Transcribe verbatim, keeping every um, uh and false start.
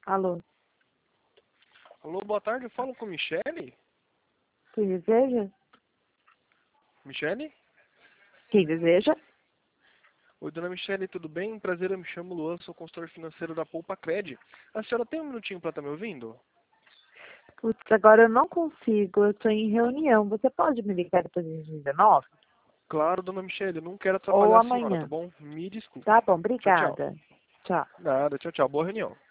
Alô, Alô, boa tarde, eu falo com Michele? quem deseja? Michele? Quem deseja? Oi, dona Michele, tudo bem? Prazer, eu me chamo Luan, sou consultor financeiro da Poupa Cred. A senhora tem um minutinho para estar me ouvindo? Putz, agora eu não consigo, eu estou em reunião. Você pode me ligar depois das dezenove? Claro, dona Michele, eu não quero Ou atrapalhar a senhora, tá amanhã? bom? Me desculpe. Tá bom, Tchau, tchau. obrigada. Tchau. Nada, tchau, tchau. Boa reunião.